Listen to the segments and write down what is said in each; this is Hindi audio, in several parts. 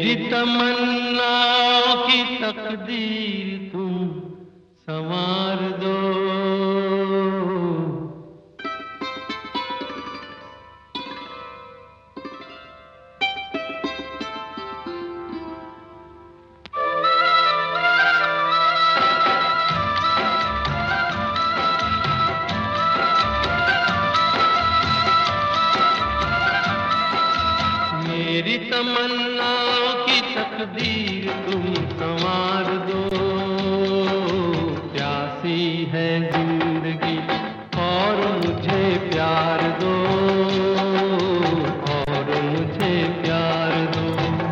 मेरी तमन्ना की तकदीर तुम संवार दो। मेरी तमन्ना की तकदीर तुम संवार दो। प्यासी है जिंदगी और मुझे प्यार दो, और मुझे प्यार दो।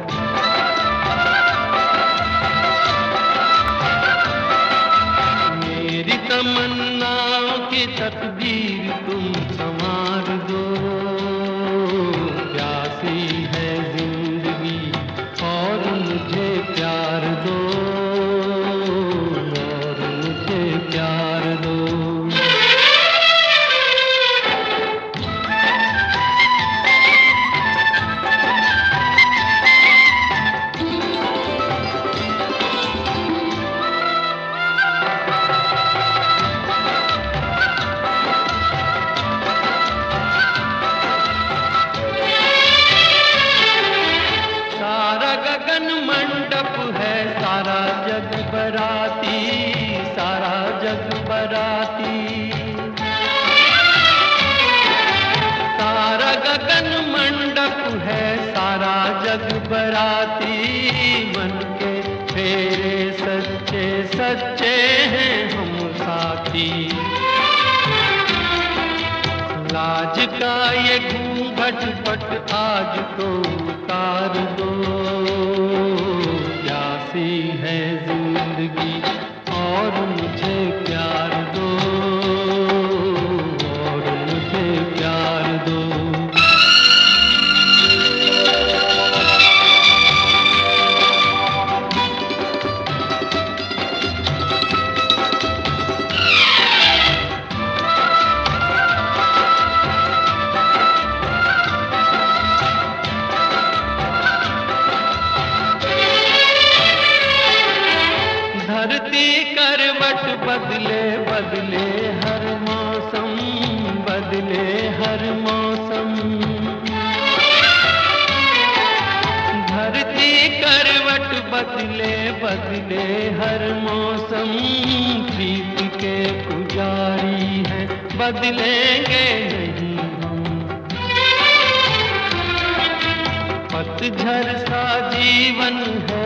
मेरी तमन्ना की तकदीर तुम संवार दो। प्यासी है जिंदगी और मुझे प्यार दो, और मुझे प्यार दो। गगन मंडप है सारा जग बराती, सारा जग बराती। सारा गगन मंडप है सारा जग बराती। मन के फेरे सच्चे सच्चे हैं हम साथी। लाज का ये घूंघट पट आज तो उतार दो। प्यासी है जिंदगी और मुझे प्यार दो, और मुझे प्यार दो। धरती करवट बदले बदले हर मौसम, बदले हर मौसम। धरती करवट बदले बदले हर मौसम। प्रीत के पुजारी हैं बदलेंगे नहीं हम। पतझड़ सा जीवन है